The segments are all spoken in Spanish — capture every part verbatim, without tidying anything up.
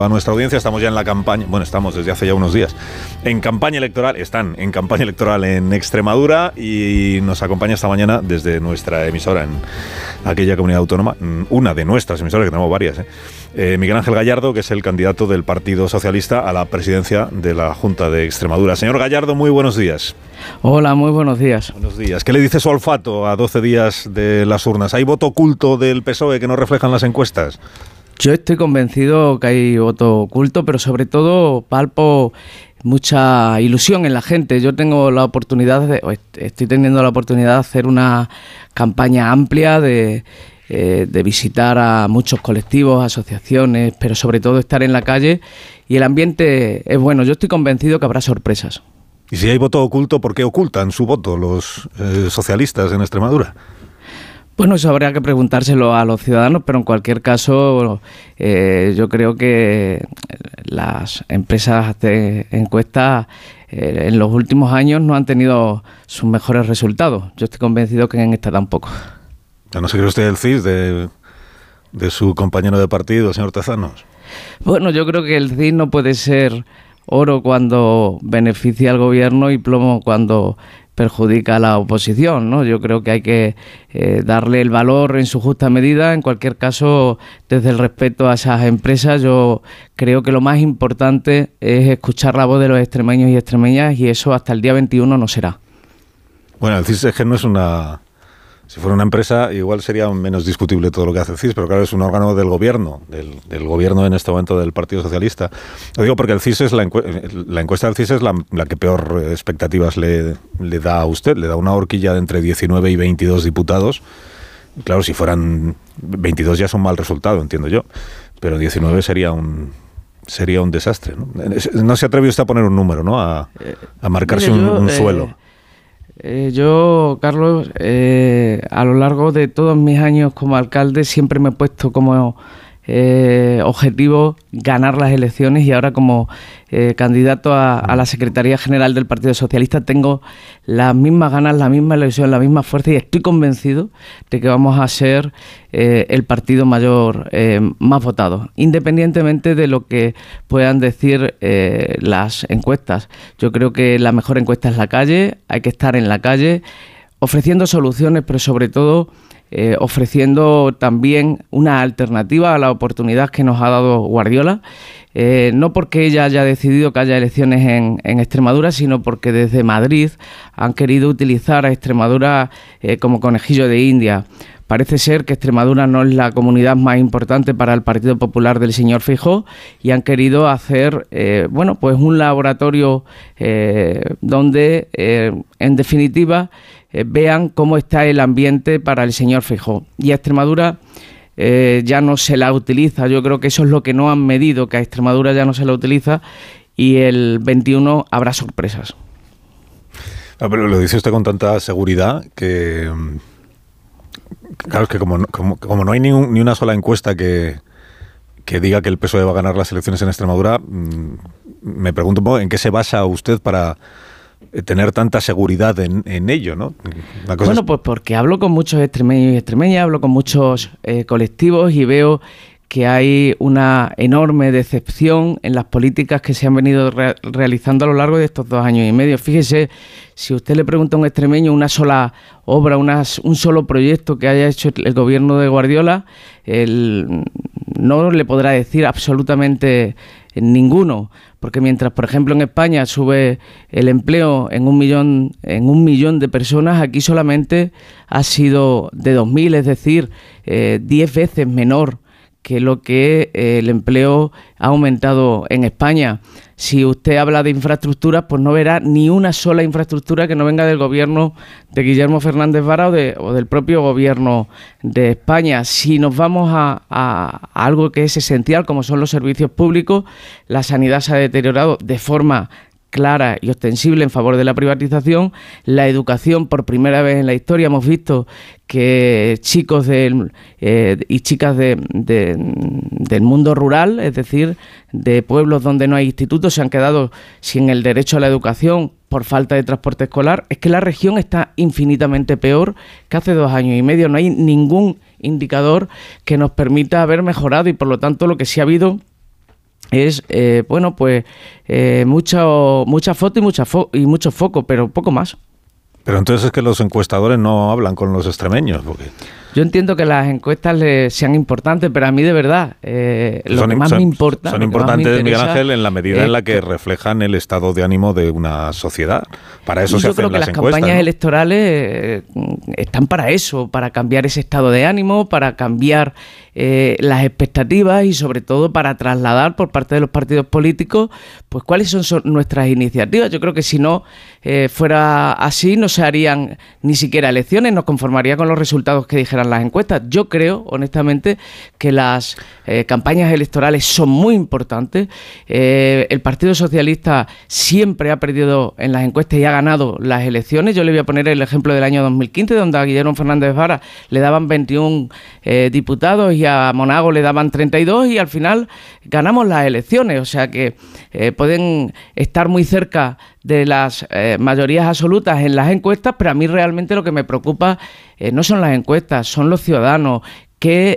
A nuestra audiencia, estamos ya en la campaña, bueno, estamos desde hace ya unos días, en campaña electoral, están en campaña electoral en Extremadura y nos acompaña esta mañana desde nuestra emisora en aquella comunidad autónoma, una de nuestras emisoras, que tenemos varias, ¿eh? Eh, Miguel Ángel Gallardo, que es el candidato del Partido Socialista a la presidencia de la Junta de Extremadura. Señor Gallardo, muy buenos días. Hola, muy buenos días. Buenos días. ¿Qué le dice su olfato a doce días de las urnas? ¿Hay voto oculto del P S O E que no reflejan las encuestas? Yo estoy convencido que hay voto oculto, pero sobre todo palpo mucha ilusión en la gente. Yo tengo la oportunidad, de, estoy teniendo la oportunidad de hacer una campaña amplia, de, eh, de visitar a muchos colectivos, asociaciones, pero sobre todo estar en la calle, y el ambiente es bueno. Yo estoy convencido que habrá sorpresas. Y si hay voto oculto, ¿por qué ocultan su voto los eh, socialistas en Extremadura? Bueno, eso habría que preguntárselo a los ciudadanos, pero en cualquier caso eh, yo creo que las empresas de encuestas eh, en los últimos años no han tenido sus mejores resultados. Yo estoy convencido que en esta tampoco. ¿No se cree usted el C I S de, de su compañero de partido, señor Tezanos? Bueno, yo creo que el C I S no puede ser oro cuando beneficia al gobierno y plomo cuando perjudica a la oposición, ¿no? Yo creo que hay que eh, darle el valor en su justa medida. En cualquier caso, desde el respeto a esas empresas, yo creo que lo más importante es escuchar la voz de los extremeños y extremeñas, y eso hasta el día veintiuno no será. Bueno, el C I S es que no es una... Si fuera una empresa, igual sería menos discutible todo lo que hace el C I S, pero claro, es un órgano del gobierno, del, del gobierno en este momento del Partido Socialista. Lo digo porque el C I S es la, encue la encuesta del C I S es la, la que peor expectativas le, le da a usted, le da una horquilla de entre diecinueve y veintidós diputados. Claro, si fueran veintidós ya es un mal resultado, entiendo yo, pero diecinueve sería un... sería un desastre, ¿no? No se atreve usted a poner un número, ¿no? A, a marcarse Mire, yo, un, un eh... suelo. Eh, yo, Carlos, eh, a lo largo de todos mis años como alcalde siempre me he puesto como eh, objetivo ganar las elecciones, y ahora como eh, candidato a, a la Secretaría General del Partido Socialista tengo las mismas ganas, la misma ilusión, la misma fuerza, y estoy convencido de que vamos a ser eh, el partido mayor eh, más votado, independientemente de lo que puedan decir eh, las encuestas. Yo creo que la mejor encuesta es la calle, hay que estar en la calle ofreciendo soluciones, pero sobre todo Eh, ofreciendo también una alternativa a la oportunidad que nos ha dado Guardiola, eh, no porque ella haya decidido que haya elecciones en, en Extremadura, sino porque desde Madrid han querido utilizar a Extremadura eh, como conejillo de India. Parece ser que Extremadura no es la comunidad más importante para el Partido Popular del señor Feijóo, y han querido hacer eh, bueno, pues un laboratorio eh, donde, eh, en definitiva, eh, vean cómo está el ambiente para el señor Feijóo. Y a Extremadura eh, ya no se la utiliza. Yo creo que eso es lo que no han medido, que a Extremadura ya no se la utiliza, y el veintiuno habrá sorpresas. Ah, pero lo dice usted con tanta seguridad que... Claro, es que como, como, como no hay ni, un, ni una sola encuesta que, que diga que el P S O E va a ganar las elecciones en Extremadura, mmm, me pregunto un poco en qué se basa usted para tener tanta seguridad en, en ello, ¿no? La cosa bueno, es... pues porque hablo con muchos extremeños y extremeñas, hablo con muchos eh, colectivos, y veo que hay una enorme decepción en las políticas que se han venido re realizando a lo largo de estos dos años y medio. Fíjese, si usted le pregunta a un extremeño una sola obra, unas, un solo proyecto que haya hecho el gobierno de Guardiola, él no le podrá decir absolutamente ninguno, porque mientras, por ejemplo, en España sube el empleo en un millón, en un millón de personas, aquí solamente ha sido de dos mil, es decir, eh, diez veces menor que lo que eh, el empleo ha aumentado en España. Si usted habla de infraestructuras, pues no verá ni una sola infraestructura que no venga del gobierno de Guillermo Fernández Vara o, de, o del propio gobierno de España. Si nos vamos a, a, a algo que es esencial, como son los servicios públicos, la sanidad se ha deteriorado de forma clara y ostensible en favor de la privatización. La educación, por primera vez en la historia, hemos visto que chicos de, eh, y chicas de, de, del mundo rural, es decir, de pueblos donde no hay institutos, se han quedado sin el derecho a la educación por falta de transporte escolar. Es que la región está infinitamente peor que hace dos años y medio. No hay ningún indicador que nos permita haber mejorado, y por lo tanto lo que sí ha habido es, eh, bueno, pues eh, mucho, mucha foto y, mucha fo y mucho foco, pero poco más. Pero entonces es que los encuestadores no hablan con los extremeños, porque... Yo entiendo que las encuestas le sean importantes, pero a mí de verdad eh, lo son, que más son, me importa... Son importantes, Miguel Ángel, en la medida en la que reflejan el estado de ánimo de una sociedad. Para eso se hacen las encuestas. Yo creo que las campañas ¿no? electorales eh, están para eso, para cambiar ese estado de ánimo, para cambiar eh, las expectativas y sobre todo para trasladar por parte de los partidos políticos pues cuáles son, son nuestras iniciativas. Yo creo que si no eh, fuera así no se harían ni siquiera elecciones, nos conformaría con los resultados que dijeran las encuestas. Yo creo, honestamente, que las eh, campañas electorales son muy importantes. Eh, el Partido Socialista siempre ha perdido en las encuestas y ha ganado las elecciones. Yo le voy a poner el ejemplo del año dos mil quince, donde a Guillermo Fernández Vara le daban veintiún eh, diputados y a Monago le daban treinta y dos y al final ganamos las elecciones. O sea que eh, pueden estar muy cerca de las eh, mayorías absolutas en las encuestas, pero a mí realmente lo que me preocupa eh, no son las encuestas, son los ciudadanos. ¿Qué,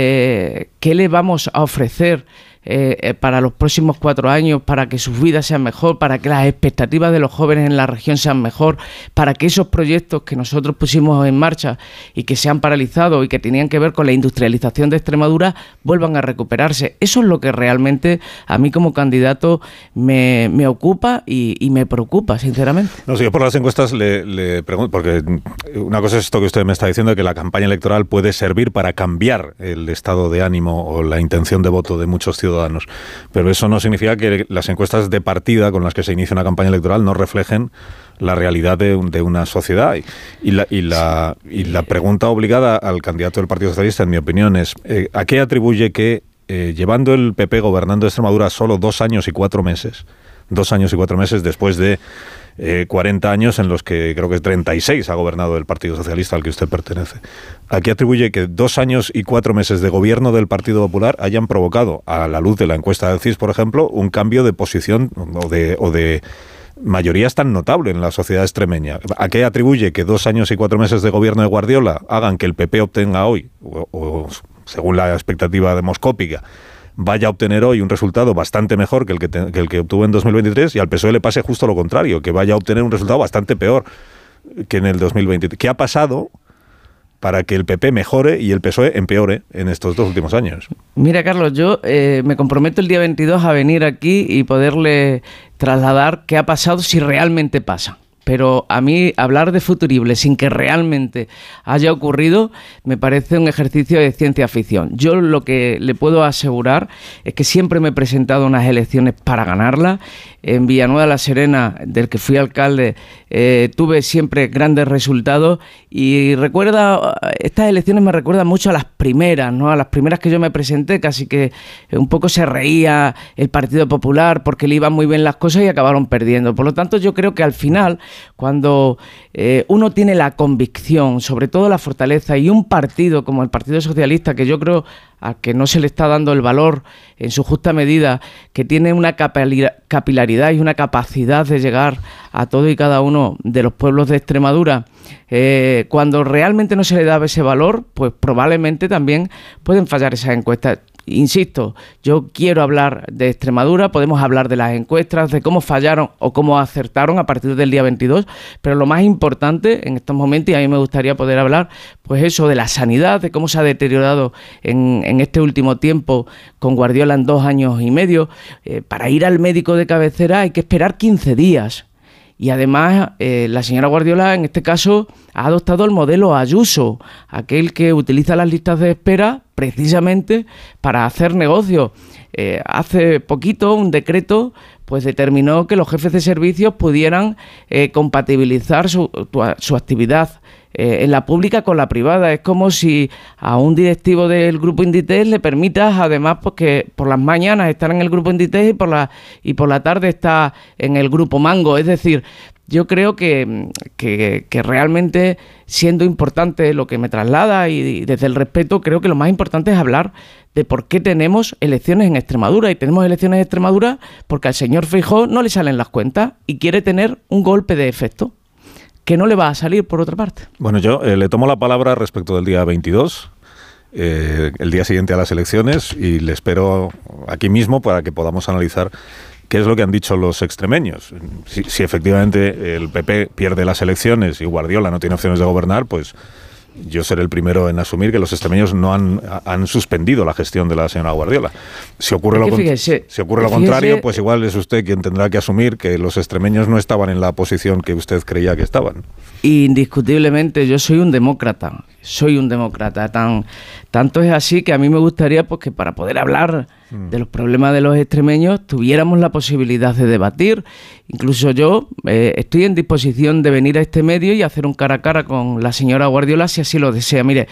eh, qué le vamos a ofrecer eh, para los próximos cuatro años, para que sus vidas sean mejor, para que las expectativas de los jóvenes en la región sean mejor, para que esos proyectos que nosotros pusimos en marcha y que se han paralizado y que tenían que ver con la industrialización de Extremadura vuelvan a recuperarse? Eso es lo que realmente a mí como candidato me, me ocupa y, y me preocupa, sinceramente. No, si yo por las encuestas le, le pregunto, porque una cosa es esto que usted me está diciendo, que la campaña electoral puede servir para cambiar el estado de ánimo o la intención de voto de muchos ciudadanos. Pero eso no significa que las encuestas de partida con las que se inicia una campaña electoral no reflejen la realidad de, de una sociedad. Y, y, la, y, la, y la pregunta obligada al candidato del Partido Socialista, en mi opinión, es eh, ¿a qué atribuye que, eh, llevando el P P gobernando Extremadura solo dos años y cuatro meses, dos años y cuatro meses después de Eh, cuarenta años en los que creo que treinta y seis ha gobernado el Partido Socialista al que usted pertenece? ¿A qué atribuye que dos años y cuatro meses de gobierno del Partido Popular hayan provocado, a la luz de la encuesta del C I S, por ejemplo, un cambio de posición o de, o de mayorías tan notable en la sociedad extremeña? ¿A qué atribuye que dos años y cuatro meses de gobierno de Guardiola hagan que el P P obtenga hoy, o, o según la expectativa demoscópica, vaya a obtener hoy un resultado bastante mejor que el que, te, que el que obtuvo en dos mil veintitrés, y al P S O E le pase justo lo contrario, que vaya a obtener un resultado bastante peor que en el dos mil veintitrés? ¿Qué ha pasado para que el P P mejore y el P S O E empeore en estos dos últimos años? Mira, Carlos, yo eh, me comprometo el día veintidós a venir aquí y poderle trasladar qué ha pasado si realmente pasa. Pero a mí hablar de futurible sin que realmente haya ocurrido me parece un ejercicio de ciencia ficción. Yo lo que le puedo asegurar es que siempre me he presentado a unas elecciones para ganarlas. En Villanueva de la Serena, del que fui alcalde, eh, tuve siempre grandes resultados y recuerda, estas elecciones me recuerdan mucho a las primeras, ¿no? A las primeras que yo me presenté, casi que un poco se reía el Partido Popular porque le iban muy bien las cosas y acabaron perdiendo. Por lo tanto, yo creo que al final, cuando eh, uno tiene la convicción, sobre todo la fortaleza, y un partido como el Partido Socialista, que yo creo a que no se le está dando el valor en su justa medida, que tiene una capilaridad y una capacidad de llegar a todo y cada uno de los pueblos de Extremadura, eh, cuando realmente no se le da ese valor, pues probablemente también pueden fallar esas encuestas. Insisto, yo quiero hablar de Extremadura, podemos hablar de las encuestas, de cómo fallaron o cómo acertaron a partir del día veintidós, pero lo más importante en estos momentos, y a mí me gustaría poder hablar, pues eso, de la sanidad, de cómo se ha deteriorado en, en este último tiempo con Guardiola en dos años y medio. Eh, para ir al médico de cabecera hay que esperar quince días. Y además, eh, la señora Guardiola, en este caso, ha adoptado el modelo Ayuso, aquel que utiliza las listas de espera precisamente para hacer negocio. Eh, hace poquito, un decreto pues determinó que los jefes de servicios pudieran eh, compatibilizar su, su actividad eh, en la pública con la privada. Es como si a un directivo del grupo Inditex le permitas, además, pues que por las mañanas estar en el grupo Inditex y por la y por la tarde está en el grupo Mango. Es decir, yo creo que, que, que realmente, siendo importante lo que me traslada y, y desde el respeto, creo que lo más importante es hablar de por qué tenemos elecciones en Extremadura. Y tenemos elecciones en Extremadura porque al señor Feijóo no le salen las cuentas y quiere tener un golpe de efecto que no le va a salir por otra parte. Bueno, yo eh, le tomo la palabra respecto del día veintidós. eh, el día siguiente a las elecciones y le espero aquí mismo para que podamos analizar qué es lo que han dicho los extremeños. Si, si efectivamente el P P pierde las elecciones y Guardiola no tiene opciones de gobernar, pues yo seré el primero en asumir que los extremeños no han, han suspendido la gestión de la señora Guardiola. Si ocurre, lo, fíjese, si ocurre lo fíjese, contrario, pues igual es usted quien tendrá que asumir que los extremeños no estaban en la posición que usted creía que estaban. Indiscutiblemente, yo soy un demócrata, soy un demócrata. Tan, tanto es así que a mí me gustaría pues, que para poder hablar mm. de los problemas de los extremeños tuviéramos la posibilidad de debatir. Incluso yo eh, estoy en disposición de venir a este medio y hacer un cara a cara con la señora Guardiola si así lo desea. Mire,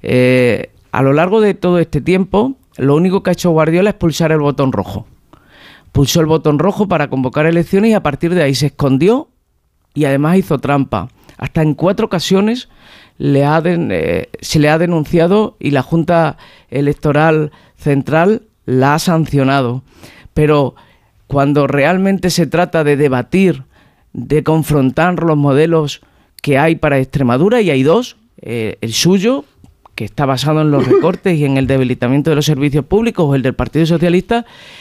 eh, a lo largo de todo este tiempo, lo único que ha hecho Guardiola es pulsar el botón rojo. Pulsó el botón rojo para convocar elecciones y a partir de ahí se escondió y además hizo trampa. Hasta en cuatro ocasiones le ha den, eh, se le ha denunciado y la Junta Electoral Central la ha sancionado. Pero cuando realmente se trata de debatir, de confrontar los modelos que hay para Extremadura, y hay dos, eh, el suyo, que está basado en los recortes y en el debilitamiento de los servicios públicos, o el del Partido Socialista,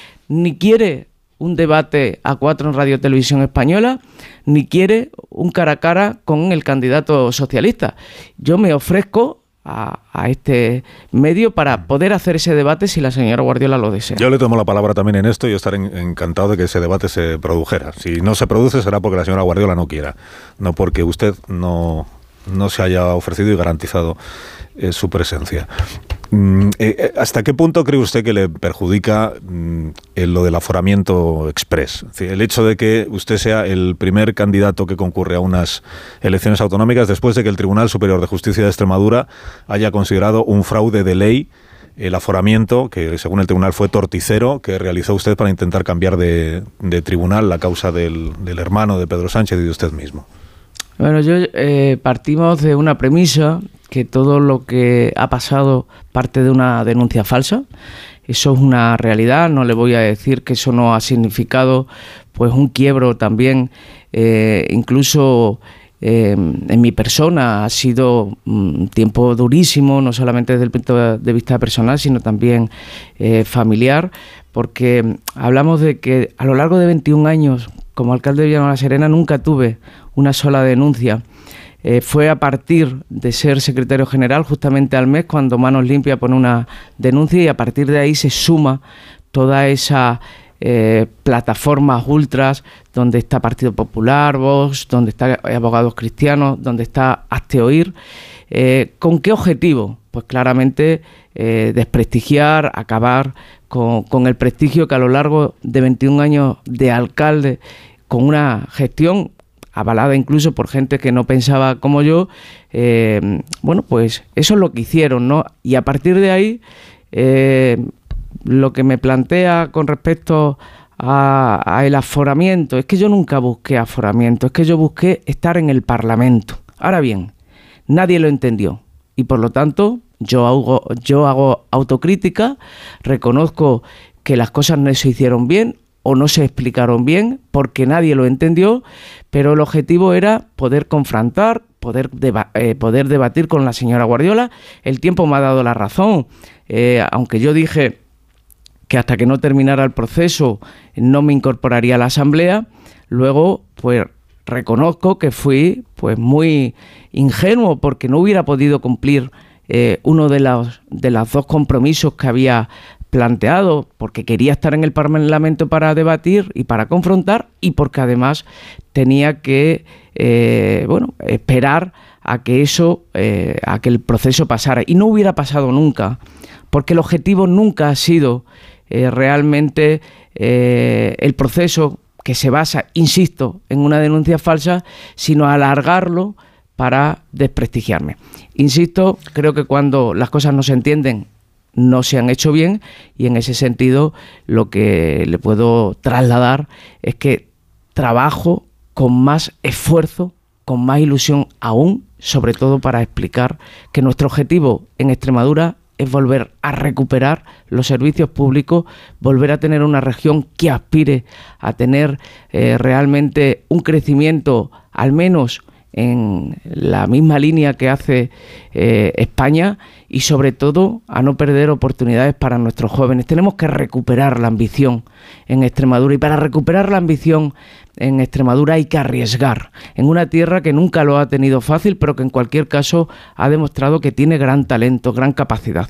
ni quiere un debate a cuatro en Radio Televisión Española, ni quiere un cara a cara con el candidato socialista. Yo me ofrezco a, a este medio para poder hacer ese debate si la señora Guardiola lo desea. Yo le tomo la palabra también en esto y estaré encantado de que ese debate se produjera. Si no se produce será porque la señora Guardiola no quiera, no porque usted no, no se haya ofrecido y garantizado eh, su presencia. Mm, eh, ¿Hasta qué punto cree usted que le perjudica mm, en lo del aforamiento express? Es decir, el hecho de que usted sea el primer candidato que concurre a unas elecciones autonómicas después de que el Tribunal Superior de Justicia de Extremadura haya considerado un fraude de ley el aforamiento, que según el tribunal fue torticero, que realizó usted para intentar cambiar de, de tribunal la causa del, del hermano de Pedro Sánchez y de usted mismo. Bueno, yo eh, partimos de una premisa que todo lo que ha pasado parte de una denuncia falsa. Eso es una realidad, no le voy a decir que eso no ha significado pues un quiebro también, eh, incluso eh, en mi persona ha sido un tiempo durísimo, no solamente desde el punto de vista personal, sino también eh, familiar, porque hablamos de que a lo largo de veintiún años como alcalde de Villanueva de la Serena nunca tuve una sola denuncia. Eh, fue a partir de ser secretario general, justamente al mes, cuando Manos Limpias pone una denuncia, y a partir de ahí se suma toda esa eh, plataformas ultras, donde está Partido Popular, Vox, donde está Abogados Cristianos, donde está Hazte Oír. Eh, ¿Con qué objetivo? Pues claramente eh, desprestigiar, acabar con, con el prestigio que a lo largo de veintiún años de alcalde, con una gestión avalada incluso por gente que no pensaba como yo, eh, bueno, pues eso es lo que hicieron, ¿no? Y a partir de ahí, eh, lo que me plantea con respecto a, a el aforamiento, es que yo nunca busqué aforamiento, es que yo busqué estar en el Parlamento. Ahora bien, nadie lo entendió y por lo tanto yo hago, yo hago autocrítica, reconozco que las cosas no se hicieron bien o no se explicaron bien porque nadie lo entendió, pero el objetivo era poder confrontar, poder, deba eh, poder debatir con la señora Guardiola. El tiempo me ha dado la razón, eh, aunque yo dije que hasta que no terminara el proceso no me incorporaría a la Asamblea, luego pues reconozco que fui pues muy ingenuo porque no hubiera podido cumplir eh, uno de los, de los dos compromisos que había planteado, porque quería estar en el Parlamento para debatir y para confrontar, y porque además tenía que eh, bueno, esperar a que eso, eh, a que el proceso pasara, y no hubiera pasado nunca, porque el objetivo nunca ha sido eh, realmente eh, el proceso que se basa, insisto, en una denuncia falsa, sino alargarlo para desprestigiarme. Insisto, creo que cuando las cosas no se entienden, no se han hecho bien, y en ese sentido lo que le puedo trasladar es que trabajo con más esfuerzo, con más ilusión aún, sobre todo para explicar que nuestro objetivo en Extremadura es volver a recuperar los servicios públicos, volver a tener una región que aspire a tener eh, realmente un crecimiento, al menos en la misma línea que hace eh, España y sobre todo a no perder oportunidades para nuestros jóvenes. Tenemos que recuperar la ambición en Extremadura y para recuperar la ambición en Extremadura hay que arriesgar en una tierra que nunca lo ha tenido fácil, pero que en cualquier caso ha demostrado que tiene gran talento, gran capacidad.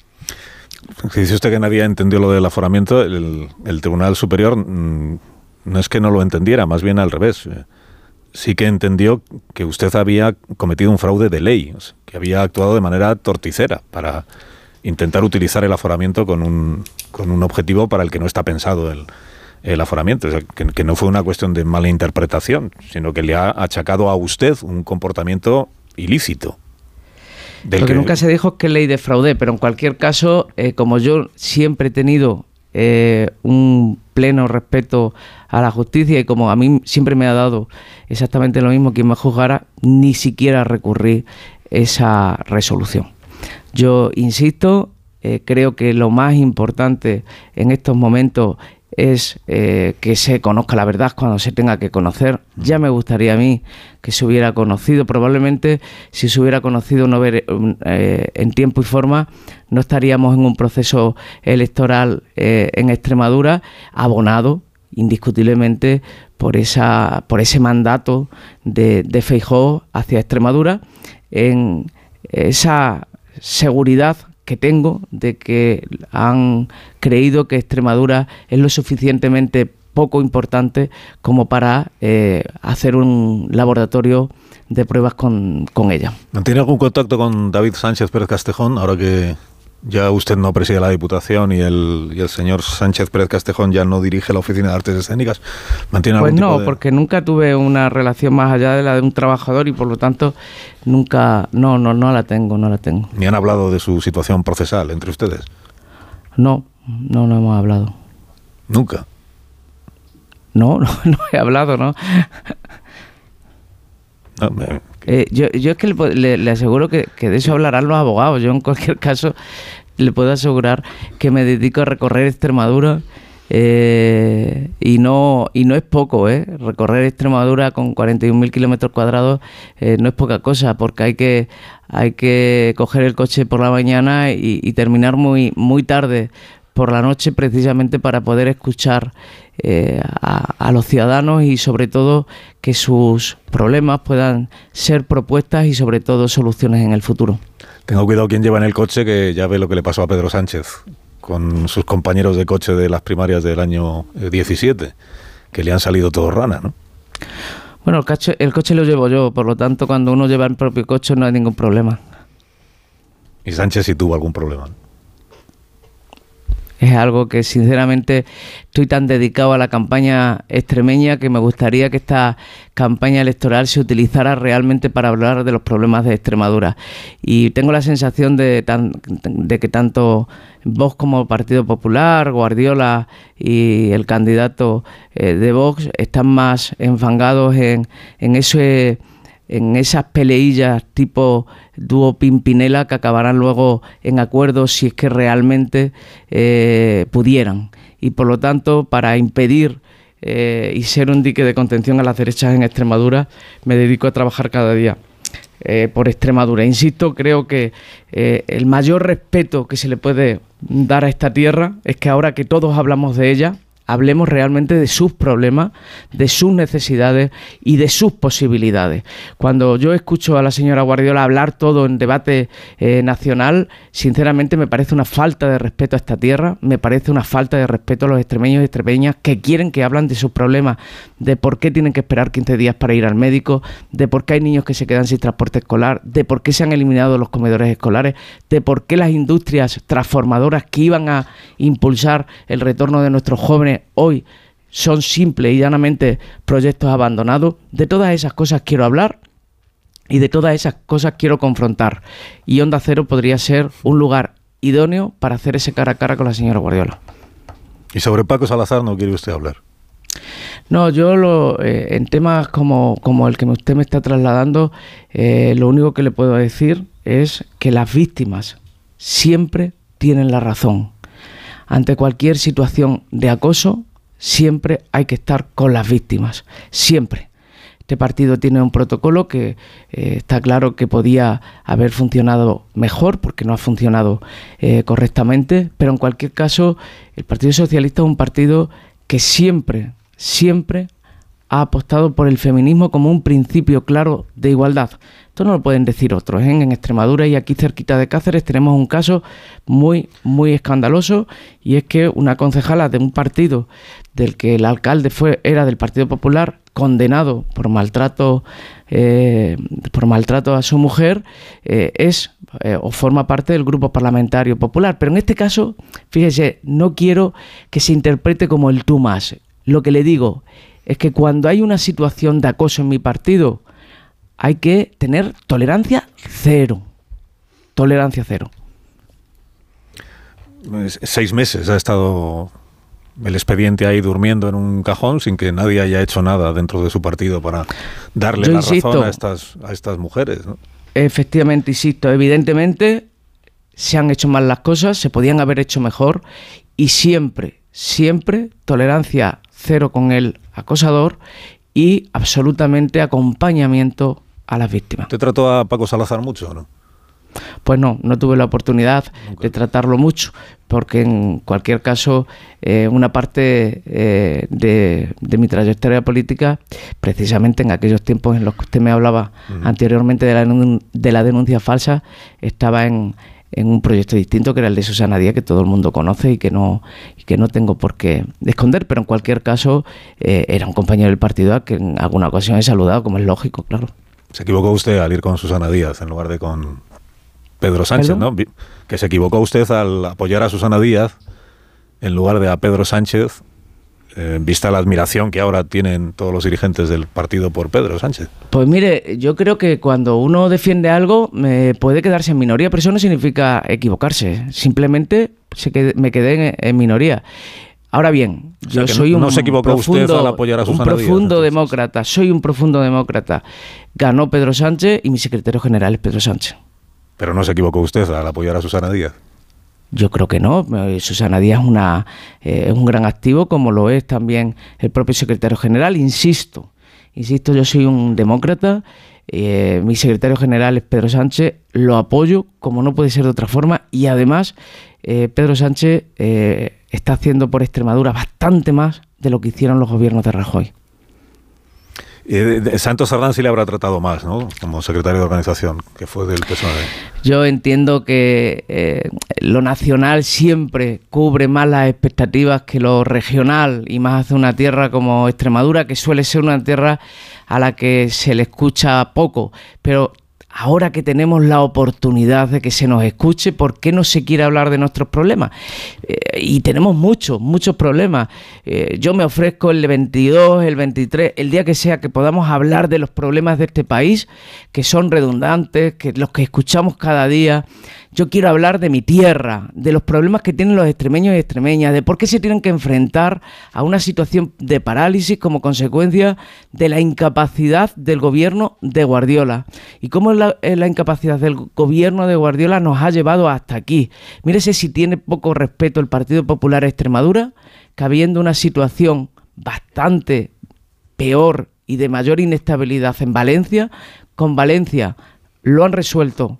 Si dice usted que nadie entendió lo del aforamiento, el, el Tribunal Superior mmm, no es que no lo entendiera, más bien al revés. Sí que entendió que usted había cometido un fraude de ley, o sea, que había actuado de manera torticera para intentar utilizar el aforamiento con un, con un objetivo para el que no está pensado el, el aforamiento. O sea, que, que no fue una cuestión de mala interpretación, sino que le ha achacado a usted un comportamiento ilícito. Lo que, que nunca se dijo es que ley defraudé, pero en cualquier caso, eh, como yo siempre he tenido eh, un pleno respeto a la justicia y como a mí siempre me ha dado exactamente lo mismo quien me juzgara, ni siquiera recurrí esa resolución. Yo insisto, eh, creo que lo más importante en estos momentos es eh, que se conozca la verdad cuando se tenga que conocer. Ya me gustaría a mí que se hubiera conocido. Probablemente si se hubiera conocido no ver, eh, en tiempo y forma, no estaríamos en un proceso electoral eh, en Extremadura abonado indiscutiblemente por esa por ese mandato de, de Feijóo hacia Extremadura, en esa seguridad que tengo de que han creído que Extremadura es lo suficientemente poco importante como para eh, hacer un laboratorio de pruebas con, con ella. ¿Tiene algún contacto con David Sánchez Pérez Castejón, ahora que ya usted no preside la Diputación y el, y el señor Sánchez Pérez Castejón ya no dirige la Oficina de Artes Escénicas? ¿Mantiene algún pues no, tipo de... porque nunca tuve una relación más allá de la de un trabajador y por lo tanto nunca, no, no, no la tengo, no la tengo. ¿Ni han hablado de su situación procesal entre ustedes? No, no, no hemos hablado. ¿Nunca? No, no, no he hablado, ¿no? No, me... Eh, yo, yo es que le, le, le aseguro que, que de eso hablarán los abogados. Yo en cualquier caso le puedo asegurar que me dedico a recorrer Extremadura eh, y no y no es poco, ¿eh? Recorrer Extremadura con cuarenta y un mil kilómetros cuadrados eh, no es poca cosa, porque hay que hay que coger el coche por la mañana y, y terminar muy muy tarde por la noche, precisamente para poder escuchar eh, a, a los ciudadanos y sobre todo que sus problemas puedan ser propuestas y sobre todo soluciones en el futuro. Tenga cuidado quien lleva en el coche, que ya ve lo que le pasó a Pedro Sánchez con sus compañeros de coche de las primarias del año diecisiete, que le han salido todos rana, ¿no? Bueno, el coche, el coche lo llevo yo, por lo tanto cuando uno lleva el propio coche no hay ningún problema. Y Sánchez sí tuvo algún problema, ¿no? Es algo que sinceramente estoy tan dedicado a la campaña extremeña que me gustaría que esta campaña electoral se utilizara realmente para hablar de los problemas de Extremadura. Y tengo la sensación de, tan, de que tanto Vox como Partido Popular, Guardiola y el candidato eh, de Vox están más enfangados en, en ese... en esas peleillas tipo dúo Pimpinela que acabarán luego en acuerdos si es que realmente eh, pudieran. Y por lo tanto, para impedir eh, y ser un dique de contención a las derechas en Extremadura, me dedico a trabajar cada día eh, por Extremadura. Insisto, creo que eh, el mayor respeto que se le puede dar a esta tierra es que ahora que todos hablamos de ella, hablemos realmente de sus problemas, de sus necesidades y de sus posibilidades. Cuando yo escucho a la señora Guardiola hablar todo en debate eh, nacional, sinceramente me parece una falta de respeto a esta tierra, me parece una falta de respeto a los extremeños y extremeñas que quieren que hablan de sus problemas, de por qué tienen que esperar quince días para ir al médico, de por qué hay niños que se quedan sin transporte escolar, de por qué se han eliminado los comedores escolares, de por qué las industrias transformadoras que iban a impulsar el retorno de nuestros jóvenes hoy son simples y llanamente proyectos abandonados. De todas esas cosas quiero hablar y de todas esas cosas quiero confrontar. Y Onda Cero podría ser un lugar idóneo para hacer ese cara a cara con la señora Guardiola. ¿Y sobre Paco Salazar no quiere usted hablar? No, yo lo, eh, en temas como, como el que usted me está trasladando, eh, lo único que le puedo decir es que las víctimas siempre tienen la razón. Ante cualquier situación de acoso, siempre hay que estar con las víctimas, siempre. Este partido tiene un protocolo que eh, está claro que podía haber funcionado mejor porque no ha funcionado eh, correctamente, pero en cualquier caso el Partido Socialista es un partido que siempre, siempre ha apostado por el feminismo como un principio claro de igualdad. Esto no lo pueden decir otros, ¿eh? En Extremadura y aquí cerquita de Cáceres tenemos un caso muy, muy escandaloso, y es que una concejala de un partido del que el alcalde fue era del Partido Popular, condenado por maltrato, eh, por maltrato a su mujer, eh, es eh, o forma parte del Grupo Parlamentario Popular. Pero en este caso, fíjese, no quiero que se interprete como el tú más. Lo que le digo es que cuando hay una situación de acoso en mi partido, hay que tener tolerancia cero. Tolerancia cero. Seis meses ha estado el expediente ahí durmiendo en un cajón sin que nadie haya hecho nada dentro de su partido para darle Yo la insisto, razón a estas, a estas mujeres, ¿no? Efectivamente, insisto, evidentemente se han hecho mal las cosas, se podían haber hecho mejor, y siempre, siempre tolerancia cero con el acosador y absolutamente acompañamiento a las víctimas. ¿Te trató a Paco Salazar mucho o no? Pues no, no tuve la oportunidad Nunca. de tratarlo mucho, porque en cualquier caso eh, una parte eh, de, de mi trayectoria política, precisamente en aquellos tiempos en los que usted me hablaba uh-huh. anteriormente de la, de la denuncia falsa, estaba en, en un proyecto distinto, que era el de Susana Díaz, que todo el mundo conoce y que no, y que no tengo por qué esconder, pero en cualquier caso eh, era un compañero del partido a que en alguna ocasión he saludado, como es lógico, claro. Se equivocó usted al ir con Susana Díaz en lugar de con Pedro Sánchez, ¿Perdón? ¿no? Que se equivocó usted al apoyar a Susana Díaz en lugar de a Pedro Sánchez, eh, vista la admiración que ahora tienen todos los dirigentes del partido por Pedro Sánchez. Pues mire, yo creo que cuando uno defiende algo me puede quedarse en minoría, pero eso no significa equivocarse. Simplemente se qued- me quedé en, en minoría. Ahora bien, o sea, yo soy un, no se equivocó profundo, usted al apoyar a Susana un profundo Díaz, demócrata, soy un profundo demócrata. Ganó Pedro Sánchez y mi secretario general es Pedro Sánchez. Pero no se equivocó usted al apoyar a Susana Díaz. Yo creo que no. Susana Díaz es, una, eh, es un gran activo, como lo es también el propio secretario general. Insisto, insisto, yo soy un demócrata, eh, mi secretario general es Pedro Sánchez, lo apoyo como no puede ser de otra forma, y además eh, Pedro Sánchez eh, está haciendo por Extremadura bastante más de lo que hicieron los gobiernos de Rajoy. Eh, Santos Sardán sí le habrá tratado más, ¿no? Como secretario de organización, que fue del P S O E. Yo entiendo que eh, lo nacional siempre cubre más las expectativas que lo regional, y más hace una tierra como Extremadura, que suele ser una tierra a la que se le escucha poco. Pero ahora que tenemos la oportunidad de que se nos escuche, ¿por qué no se quiere hablar de nuestros problemas? Eh, y tenemos muchos, muchos problemas. Eh, yo me ofrezco el veintidós, el veintitrés, el día que sea, que podamos hablar de los problemas de este país, que son redundantes, que los que escuchamos cada día. Yo quiero hablar de mi tierra, de los problemas que tienen los extremeños y extremeñas, de por qué se tienen que enfrentar a una situación de parálisis como consecuencia de la incapacidad del gobierno de Guardiola. Y cómo la, la incapacidad del gobierno de Guardiola nos ha llevado hasta aquí. Mírese si tiene poco respeto el Partido Popular de Extremadura, que habiendo una situación bastante peor y de mayor inestabilidad en Valencia, con Valencia lo han resuelto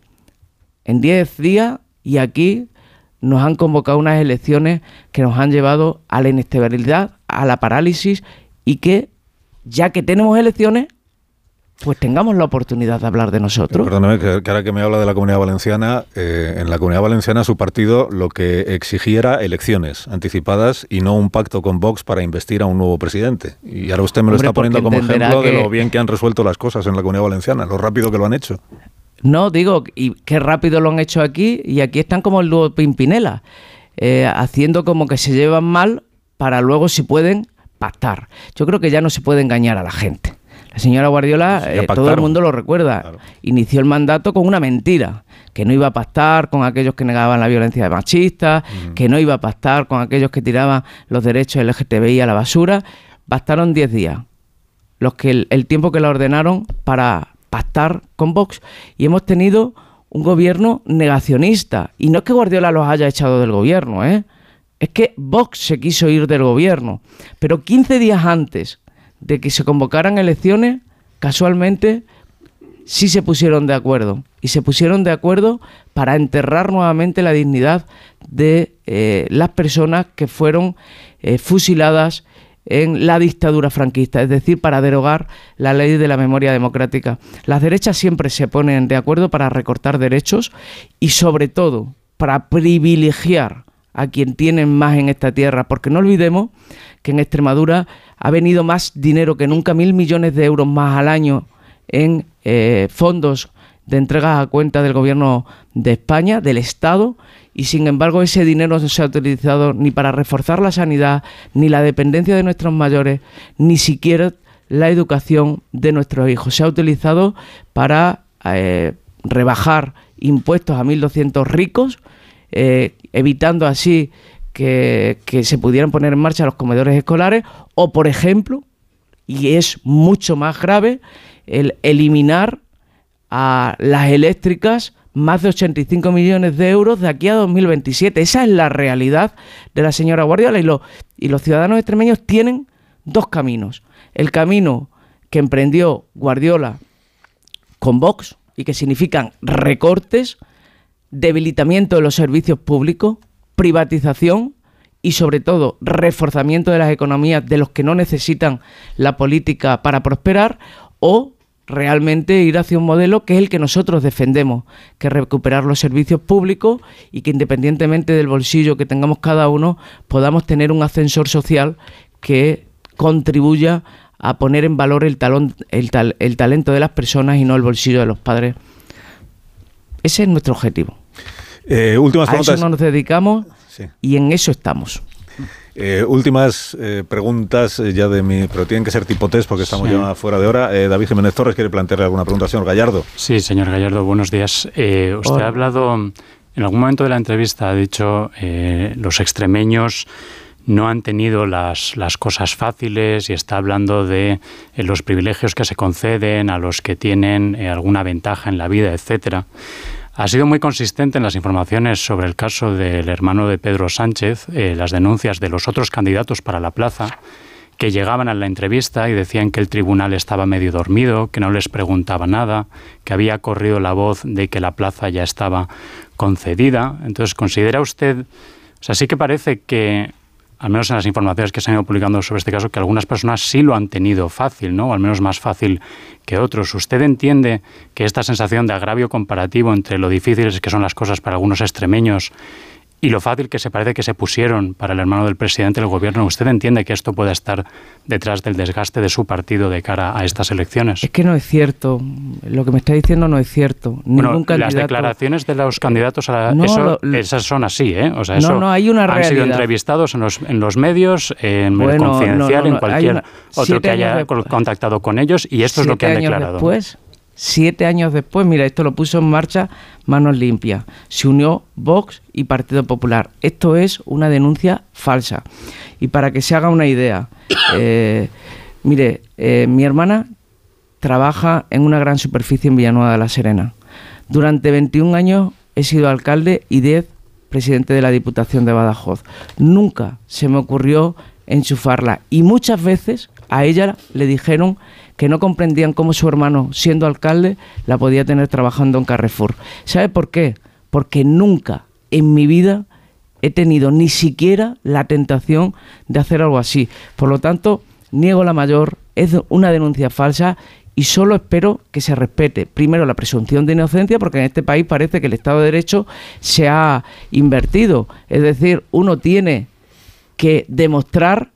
en diez días, y aquí nos han convocado unas elecciones que nos han llevado a la inestabilidad, a la parálisis, y que, ya que tenemos elecciones, pues tengamos la oportunidad de hablar de nosotros. Perdóname, que, que ahora que me habla de la Comunidad Valenciana, eh, en la Comunidad Valenciana su partido lo que exigía era elecciones anticipadas y no un pacto con Vox para investir a un nuevo presidente. Y ahora usted me lo Hombre, está poniendo como ejemplo que... de lo bien que han resuelto las cosas en la Comunidad Valenciana, lo rápido que lo han hecho. No, digo, y qué rápido lo han hecho aquí, y aquí están como el dúo Pimpinela, eh, haciendo como que se llevan mal para luego, si pueden, pactar. Yo creo que ya no se puede engañar a la gente. La señora Guardiola, sí, eh, todo el mundo lo recuerda, claro. Inició el mandato con una mentira, que no iba a pactar con aquellos que negaban la violencia machista, uh-huh. que no iba a pactar con aquellos que tiraban los derechos L G T B I a la basura. Bastaron diez días, los que el, el tiempo que la ordenaron para pactar con Vox, y hemos tenido un gobierno negacionista. Y no es que Guardiola los haya echado del gobierno, ¿eh? Es que Vox se quiso ir del gobierno. Pero quince días antes de que se convocaran elecciones, casualmente, sí se pusieron de acuerdo. Y se pusieron de acuerdo para enterrar nuevamente la dignidad de eh, las personas que fueron eh, fusiladas en la dictadura franquista, es decir, para derogar la ley de la memoria democrática. Las derechas siempre se ponen de acuerdo para recortar derechos y, sobre todo, para privilegiar a quien tienen más en esta tierra, porque no olvidemos que en Extremadura ha venido más dinero que nunca, mil millones de euros más al año en eh, fondos de entregas a cuenta del gobierno de España, del Estado, y sin embargo ese dinero no se ha utilizado ni para reforzar la sanidad, ni la dependencia de nuestros mayores, ni siquiera la educación de nuestros hijos. Se ha utilizado para eh, rebajar impuestos a mil doscientos ricos, eh, evitando así que, que se pudieran poner en marcha los comedores escolares, o por ejemplo, y es mucho más grave, el eliminar a las eléctricas más de ochenta y cinco millones de euros de aquí a dos mil veintisiete. Esa es la realidad de la señora Guardiola, y, lo, y los ciudadanos extremeños tienen dos caminos. El camino que emprendió Guardiola con Vox y que significan recortes, debilitamiento de los servicios públicos, privatización y sobre todo reforzamiento de las economías de los que no necesitan la política para prosperar, o realmente ir hacia un modelo que es el que nosotros defendemos, que es recuperar los servicios públicos y que, independientemente del bolsillo que tengamos cada uno, podamos tener un ascensor social que contribuya a poner en valor el, talón, el, tal, el talento de las personas y no el bolsillo de los padres. Ese es nuestro objetivo. Eh, últimas a preguntas. eso nos dedicamos, sí, y en eso estamos. Eh, últimas eh, preguntas eh, ya de mi, pero tienen que ser tipo test porque estamos sí. ya fuera de hora. Eh, David Jiménez Torres quiere plantearle alguna pregunta al señor Gallardo. Sí, señor Gallardo, buenos días. Eh, usted Hola. ha hablado, en algún momento de la entrevista ha dicho eh, los extremeños no han tenido las, las cosas fáciles, y está hablando de eh, los privilegios que se conceden a los que tienen eh, alguna ventaja en la vida, etcétera. Ha sido muy consistente en las informaciones sobre el caso del hermano de Pedro Sánchez, eh, las denuncias de los otros candidatos para la plaza, que llegaban a la entrevista y decían que el tribunal estaba medio dormido, que no les preguntaba nada, que había corrido la voz de que la plaza ya estaba concedida. Entonces, ¿considera usted, o sea, sí que parece que, al menos en las informaciones que se han ido publicando sobre este caso, que algunas personas sí lo han tenido fácil, ¿no? O al menos más fácil que otros. ¿Usted entiende que esta sensación de agravio comparativo entre lo difíciles que son las cosas para algunos extremeños y lo fácil que se parece que se pusieron para el hermano del presidente del gobierno, usted entiende que esto pueda estar detrás del desgaste de su partido de cara a estas elecciones? Es que no es cierto. Lo que me está diciendo no es cierto. Bueno, Ningún candidato... las declaraciones de los candidatos, a la... no, eso, lo... esas son así, ¿eh? O sea, no, eso no, hay una han realidad. sido entrevistados en los, en los medios, en bueno, el Confidencial, no, no, no, en cualquier una... otro que haya de... contactado con ellos, y esto es lo que han declarado. Después, Siete años después, mira, esto lo puso en marcha Manos Limpias. Se unió Vox y Partido Popular. Esto es una denuncia falsa. Y para que se haga una idea, eh, mire, eh, mi hermana trabaja en una gran superficie en Villanueva de la Serena. Durante veintiún años he sido alcalde y diez presidente de la Diputación de Badajoz. Nunca se me ocurrió enchufarla. Y muchas veces a ella le dijeron que no comprendían cómo su hermano, siendo alcalde, la podía tener trabajando en Carrefour. ¿Sabe por qué? Porque nunca en mi vida he tenido ni siquiera la tentación de hacer algo así. Por lo tanto, niego la mayor, es una denuncia falsa y solo espero que se respete primero la presunción de inocencia, porque en este país parece que el Estado de Derecho se ha invertido. Es decir, uno tiene que demostrar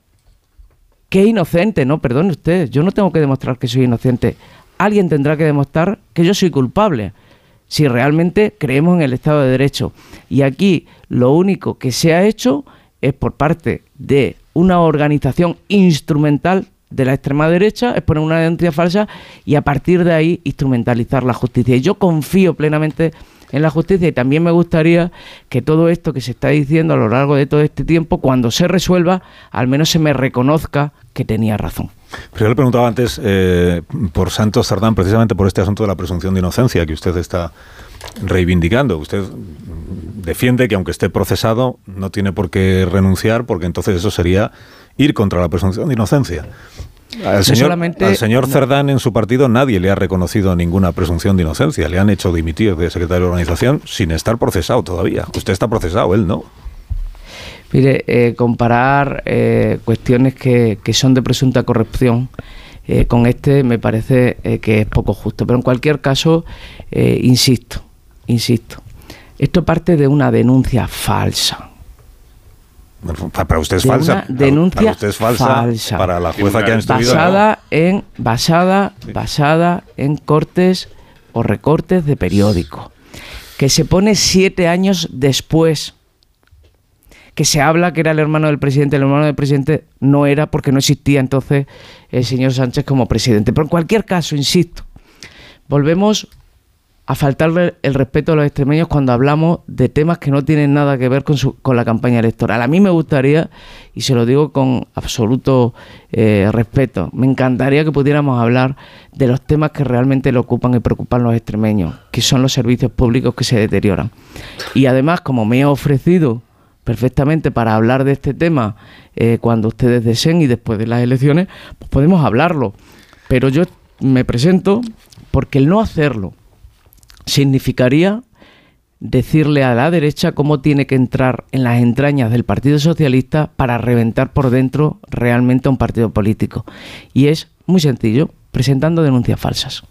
que es inocente. No, perdone usted, yo no tengo que demostrar que soy inocente. Alguien tendrá que demostrar que yo soy culpable, si realmente creemos en el Estado de Derecho. Y aquí lo único que se ha hecho es, por parte de una organización instrumental de la extrema derecha, es poner una denuncia falsa y a partir de ahí instrumentalizar la justicia. Y yo confío plenamente en la justicia, y también me gustaría que todo esto que se está diciendo a lo largo de todo este tiempo, cuando se resuelva, al menos se me reconozca que tenía razón. Pero yo le preguntaba antes eh, por Santos Cerdán, precisamente por este asunto de la presunción de inocencia que usted está reivindicando. Usted defiende que, aunque esté procesado, no tiene por qué renunciar, porque entonces eso sería ir contra la presunción de inocencia. Al señor, solamente, al señor Cerdán en su partido nadie le ha reconocido ninguna presunción de inocencia. Le han hecho dimitir de secretario de organización sin estar procesado todavía. Usted está procesado, él no. Mire, eh, comparar eh, cuestiones que, que son de presunta corrupción eh, con este me parece eh, que es poco justo. Pero en cualquier caso, eh, insisto, insisto, esto parte de una denuncia falsa. Para usted es de falsa. Una denuncia para usted es falsa, falsa. Para la jueza que ha instruido. Basada no. en basada sí. basada en cortes o recortes de periódico, que se pone siete años después, que se habla que era el hermano del presidente, el hermano del presidente no era porque no existía entonces el señor Sánchez como presidente. Pero en cualquier caso, insisto, volvemos a faltarle el respeto a los extremeños cuando hablamos de temas que no tienen nada que ver con, su, con la campaña electoral. A mí me gustaría, y se lo digo con absoluto eh, respeto, me encantaría que pudiéramos hablar de los temas que realmente le ocupan y preocupan a los extremeños, que son los servicios públicos que se deterioran. Y además, como me he ofrecido perfectamente para hablar de este tema eh, cuando ustedes deseen y después de las elecciones, pues podemos hablarlo. Pero yo me presento porque el no hacerlo significaría decirle a la derecha cómo tiene que entrar en las entrañas del Partido Socialista para reventar por dentro realmente a un partido político. Y es muy sencillo, presentando denuncias falsas.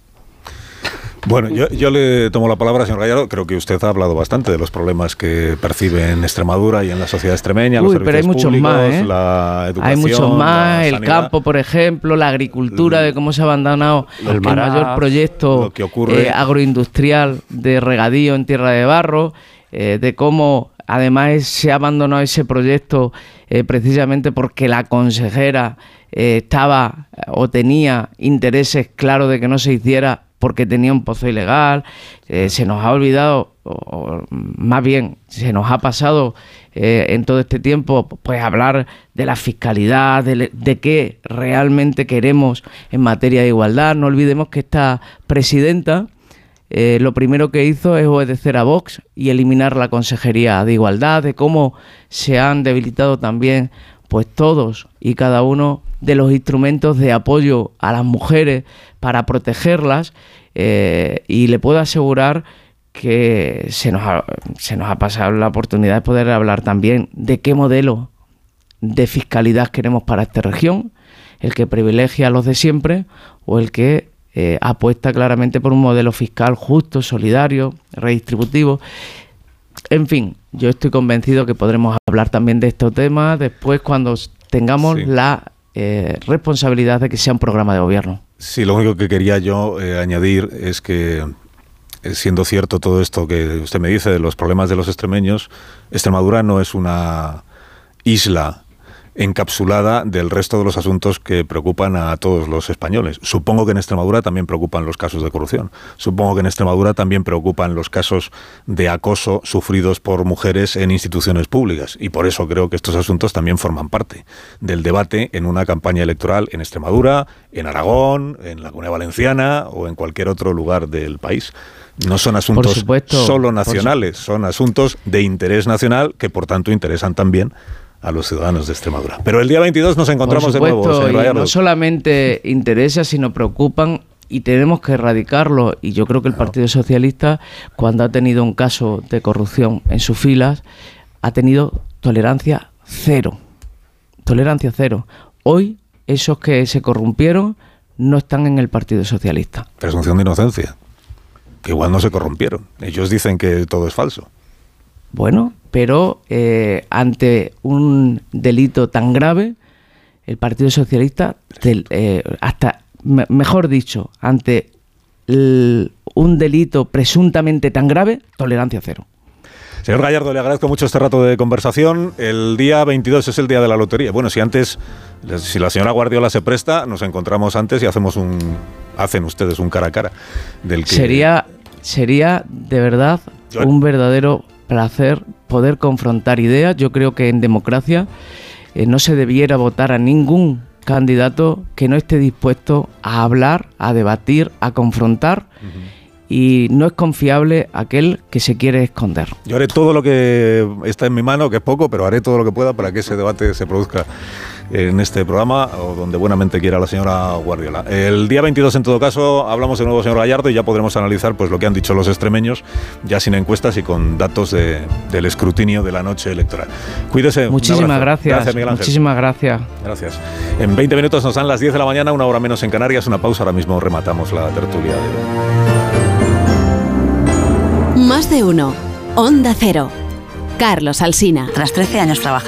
Bueno, yo, yo le tomo la palabra, señor Gallardo. Creo que usted ha hablado bastante de los problemas que percibe en Extremadura y en la sociedad extremeña. Uy, los pero hay muchos públicos, más, ¿eh? La educación, hay muchos más, el sanidad, campo, por ejemplo, la agricultura, de cómo se ha abandonado el, el mayor proyecto que ocurre, eh, agroindustrial de regadío en tierra de barro, eh, de cómo además se ha abandonado ese proyecto eh, precisamente porque la consejera eh, estaba o tenía intereses claros de que no se hiciera porque tenía un pozo ilegal. Eh, se nos ha olvidado, o más bien se nos ha pasado eh, en todo este tiempo, pues hablar de la fiscalidad, de, de qué realmente queremos en materia de igualdad. No olvidemos que esta presidenta eh, lo primero que hizo es obedecer a Vox y eliminar la Consejería de Igualdad, de cómo se han debilitado también pues todos y cada uno de los instrumentos de apoyo a las mujeres para protegerlas, eh, y le puedo asegurar que se nos, ha, se nos ha pasado la oportunidad de poder hablar también de qué modelo de fiscalidad queremos para esta región, el que privilegia a los de siempre o el que eh, apuesta claramente por un modelo fiscal justo, solidario, redistributivo. En fin, yo estoy convencido que podremos hablar también de estos temas después cuando tengamos sí. la eh, responsabilidad de que sea un programa de gobierno. Sí, lo único que quería yo eh, añadir es que, eh, siendo cierto todo esto que usted me dice de los problemas de los extremeños, Extremadura no es una isla encapsulada del resto de los asuntos que preocupan a todos los españoles. Supongo que en Extremadura también preocupan los casos de corrupción. Supongo que en Extremadura también preocupan los casos de acoso sufridos por mujeres en instituciones públicas. Y por eso creo que estos asuntos también forman parte del debate en una campaña electoral en Extremadura, en Aragón, en la Comunidad Valenciana o en cualquier otro lugar del país. No son asuntos supuesto, solo nacionales, son asuntos de interés nacional que por tanto interesan también a los ciudadanos de Extremadura. Pero el día veintidós nos encontramos supuesto, de nuevo, señor Gallardo. No solamente interesa, sino preocupan y tenemos que erradicarlo. Y yo creo que el Partido Socialista, cuando ha tenido un caso de corrupción en sus filas, ha tenido tolerancia cero. Tolerancia cero. Hoy, esos que se corrompieron no están en el Partido Socialista. Presunción de inocencia. Que igual no se corrompieron. Ellos dicen que todo es falso. Bueno, pero eh, ante un delito tan grave, el Partido Socialista, del, eh, hasta me, mejor dicho, ante el, un delito presuntamente tan grave, tolerancia cero. Señor Gallardo, le agradezco mucho este rato de conversación. El día veintidós es el día de la lotería. Bueno, si antes, si la señora Guardiola se presta, nos encontramos antes y hacemos un, hacen ustedes un cara a cara. Del que sería, sería de verdad yo, un verdadero placer poder confrontar ideas. Yo creo que en democracia eh, no se debiera votar a ningún candidato que no esté dispuesto a hablar, a debatir, a confrontar. Uh-huh. Y no es confiable aquel que se quiere esconder. Yo haré todo lo que está en mi mano, que es poco, pero haré todo lo que pueda para que ese debate se produzca en este programa, o donde buenamente quiera la señora Guardiola. El día veintidós, en todo caso, hablamos de nuevo, señor Gallardo, y ya podremos analizar pues lo que han dicho los extremeños, ya sin encuestas y con datos de, del escrutinio de la noche electoral. Cuídese. Muchísimas gracias. Gracias, Miguel Ángel. Muchísimas gracias. Gracias. En veinte minutos nos dan las diez de la mañana, una hora menos en Canarias. Una pausa, ahora mismo rematamos la tertulia de... Más de uno. Onda Cero. Carlos Alsina. Tras trece años trabajando